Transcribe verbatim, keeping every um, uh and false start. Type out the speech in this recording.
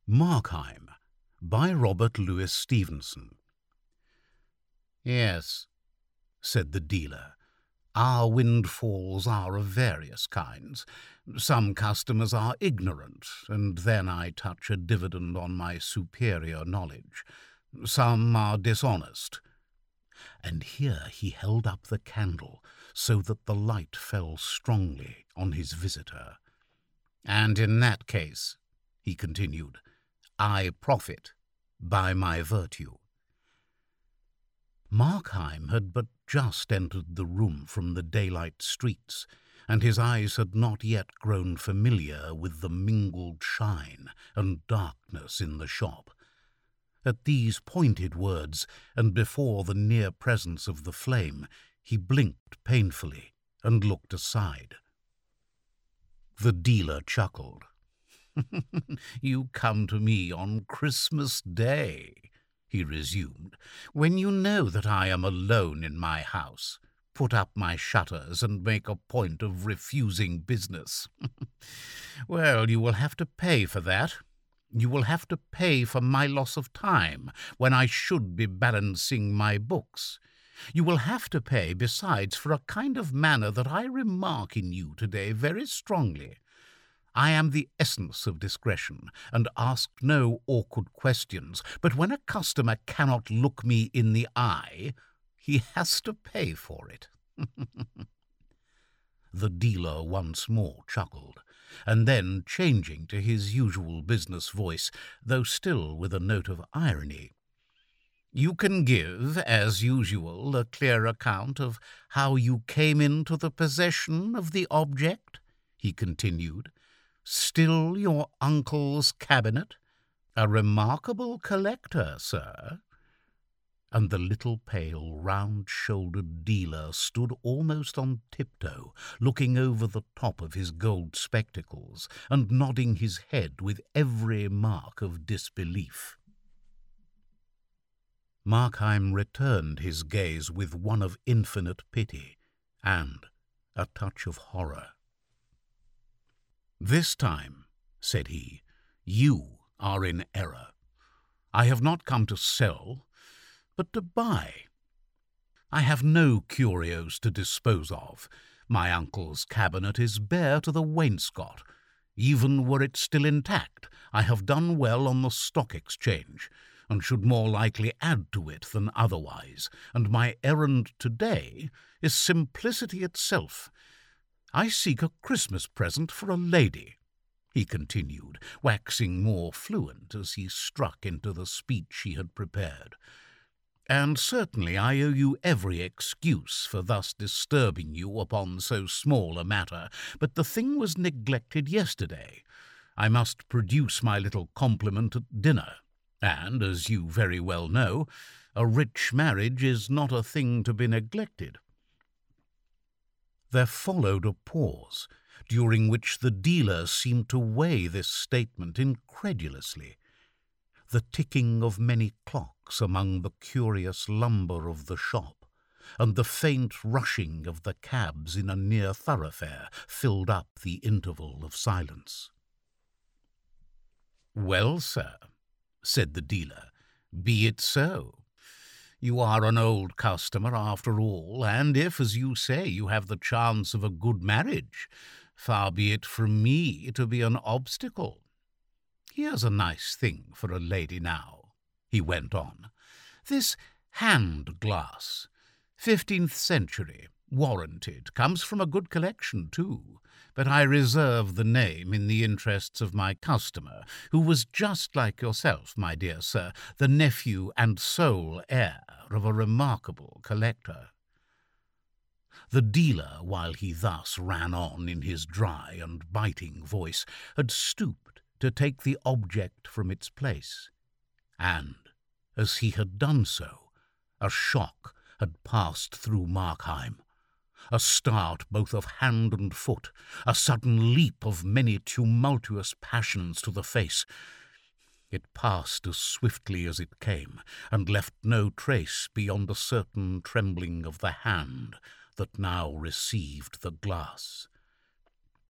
Markheim, by Robert Louis Stevenson. "Yes," said the dealer, "our windfalls are of various kinds. Some customers are ignorant, and then I touch a dividend on my superior knowledge. Some are dishonest." And here he held up the candle so that the light fell strongly on his visitor. "And in that case," he continued, "I profit by my virtue." Markheim had but just entered the room from the daylight streets, and his eyes had not yet grown familiar with the mingled shine and darkness in the shop. At these pointed words, and before the near presence of the flame, he blinked painfully and looked aside. The dealer chuckled. "You come to me on Christmas Day," he resumed, "when you know that I am alone in my house, put up my shutters and make a point of refusing business. Well, you will have to pay for that. You will have to pay for my loss of time when I should be balancing my books. You will have to pay, besides, for a kind of manner that I remark in you today very strongly. I am the essence of discretion, and ask no awkward questions, but when a customer cannot look me in the eye, he has to pay for it." The dealer once more chuckled, and then, changing to his usual business voice, though still with a note of irony, "You can give, as usual, a clear account of how you came into the possession of the object?" he continued. "Still your uncle's cabinet? A remarkable collector, sir." And the little pale, round-shouldered dealer stood almost on tiptoe, looking over the top of his gold spectacles, and nodding his head with every mark of disbelief. Markheim returned his gaze with one of infinite pity and a touch of horror. "This time," said he, "you are in error. I have not come to sell, but to buy. I have no curios to dispose of. My uncle's cabinet is bare to the wainscot. Even were it still intact, I have done well on the Stock Exchange, and should more likely add to it than otherwise, and my errand today is simplicity itself. I seek a Christmas present for a lady," he continued, waxing more fluent as he struck into the speech he had prepared. "And certainly I owe you every excuse for thus disturbing you upon so small a matter, but the thing was neglected yesterday. I must produce my little compliment at dinner, and, as you very well know, a rich marriage is not a thing to be neglected." There followed a pause, during which the dealer seemed to weigh this statement incredulously. The ticking of many clocks among the curious lumber of the shop, and the faint rushing of the cabs in a near thoroughfare, filled up the interval of silence. "Well, sir," said the dealer, "be it so. You are an old customer after all, and if, as you say, you have the chance of a good marriage, far be it from me to be an obstacle. Here's a nice thing for a lady now," he went on. "This hand-glass, fifteenth century, warranted, comes from a good collection, too, but I reserve the name in the interests of my customer, who was just like yourself, my dear sir, the nephew and sole heir of a remarkable collector." The dealer, while he thus ran on in his dry and biting voice, had stooped to take the object from its place, and, as he had done so, a shock had passed through Markheim. A start both of hand and foot, a sudden leap of many tumultuous passions to the face. It passed as swiftly as it came, and left no trace beyond a certain trembling of the hand that now received the glass.